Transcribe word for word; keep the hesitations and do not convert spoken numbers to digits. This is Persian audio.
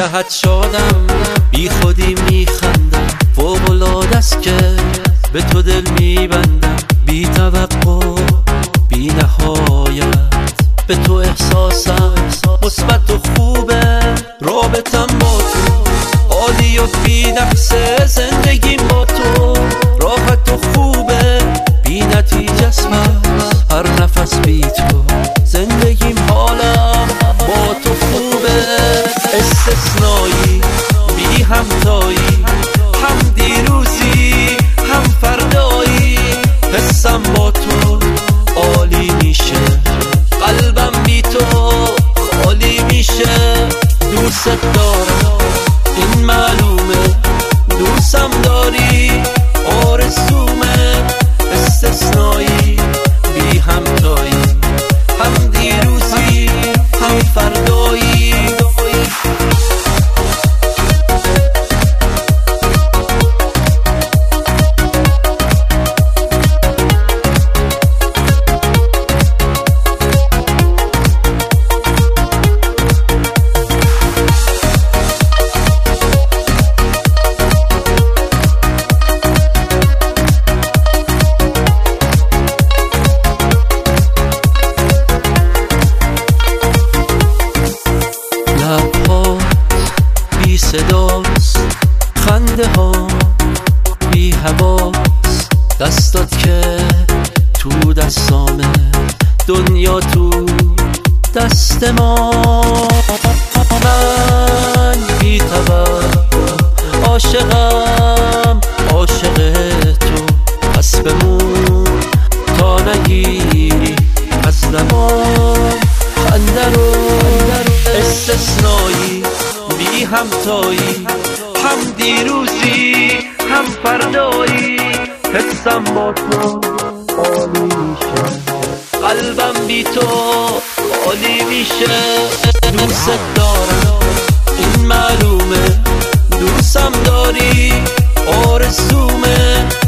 لحت شادم، بی خودی میخندم، فوق‌العاده است که به تو دل میبندم. بی توقع بی نهایت به تو احساسم مثبت و خوبه. رابطم با تو عالی و بی نقصه، زندگیم با تو راحت و خوبه. بی نتیجه است هر نفس بی تو، زندگیم حالم با تو خوبه. استثنایی بی همتایی، هم دیروزی هم فردایی. حسم با تو عالی میشه، قلبم بی تو خالی میشه. دوست دارم این معلومه، دوستم داری آرزومه. استثنایی بی همتایی، هم دیروزی هم فردایی. بی صداست، خنده ها بی هواست، دستات که تو دستامه، دنیا تو دست ما. من بی توقع عاشقم، عاشق تو. پس بمون تا نگیری از دمام خنده رو. استثنایی بی همتایی، هم دیروزی هم فردایی. حسم با تو عالی میشه، قلبم بی تو عالی میشه. دوست دارم این معلومه، دوستم داری آرزومه.